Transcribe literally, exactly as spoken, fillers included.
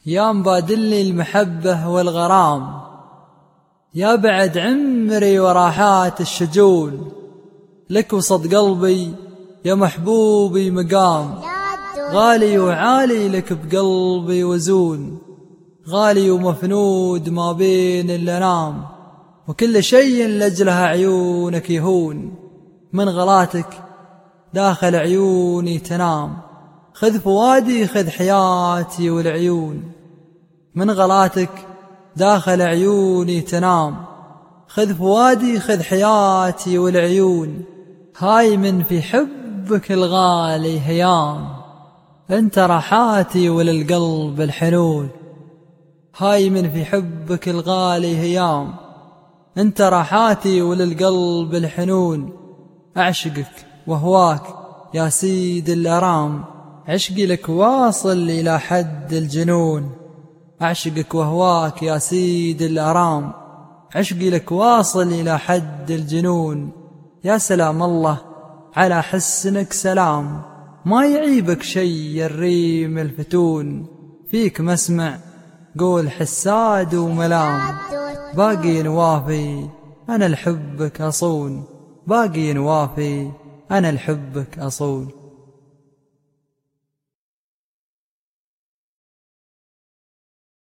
يا مبادلني المحبة والغرام، يا بعد عمري وراحات الشجون، لك وسط قلبي يا محبوبي مقام، غالي وعالي لك بقلبي وزون، غالي ومفنود ما بين الأنام، وكل شيء لأجلها عيونك يهون، من غلاتك داخل عيوني تنام، خذ فؤادي خذ حياتي والعيون، من غلاتك داخل عيوني تنام، خذ فؤادي خذ حياتي والعيون، هاي من في حبك الغالي هيام، انت راحاتي وللقلب الحنون، هاي من في حبك الغالي هيام، انت راحاتي وللقلب الحنون، اعشقك وهواك يا سيد الأرام، عشقي لك واصل إلى حد الجنون، أعشقك وهواك يا سيد الأرام، عشقي لك واصل إلى حد الجنون، يا سلام الله على حسنك سلام، ما يعيبك شي الريم الفتون، فيك مسمع قول حساد وملام، باقي نوافي أنا لحبك أصون، باقي نوافي أنا لحبك أصون.